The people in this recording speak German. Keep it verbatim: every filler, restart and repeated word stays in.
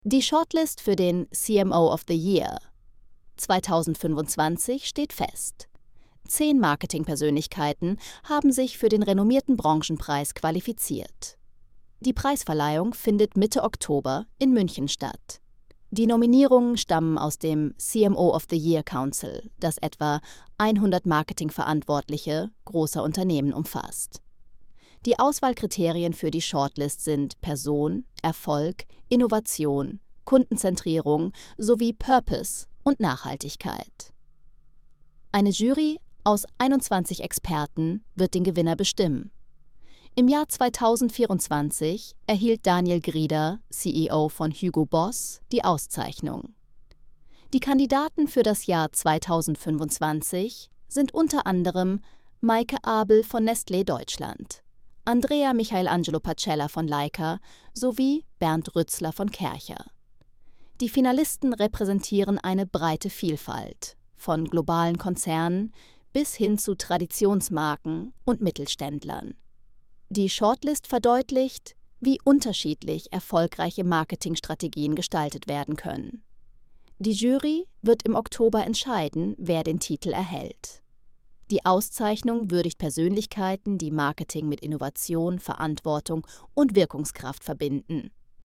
Die Shortlist für den C M O of the Year zweitausendfünfundzwanzig steht fest. Zehn Marketingpersönlichkeiten haben sich für den renommierten Branchenpreis qualifiziert. Die Preisverleihung findet Mitte Oktober in München statt. Die Nominierungen stammen aus dem C M O of the Year Council, das etwa hundert Marketingverantwortliche großer Unternehmen umfasst. Die Auswahlkriterien für die Shortlist sind Person, Erfolg, Innovation, Kundenzentrierung sowie Purpose und Nachhaltigkeit. Eine Jury aus einundzwanzig Experten wird den Gewinner bestimmen. Im Jahr zweitausendvierundzwanzig erhielt Daniel Grieder, C E O von Hugo Boss, die Auszeichnung. Die Kandidaten für das Jahr zweitausendfünfundzwanzig sind unter anderem Maike Abel von Nestlé Deutschland, Andrea Michaelangelo Pacella von Leica sowie Bernd Rützler von Kärcher. Die Finalisten repräsentieren eine breite Vielfalt, von globalen Konzernen bis hin zu Traditionsmarken und Mittelständlern. Die Shortlist verdeutlicht, wie unterschiedlich erfolgreiche Marketingstrategien gestaltet werden können. Die Jury wird im Oktober entscheiden, wer den Titel erhält. Die Auszeichnung würdigt Persönlichkeiten, die Marketing mit Innovation, Verantwortung und Wirkungskraft verbinden.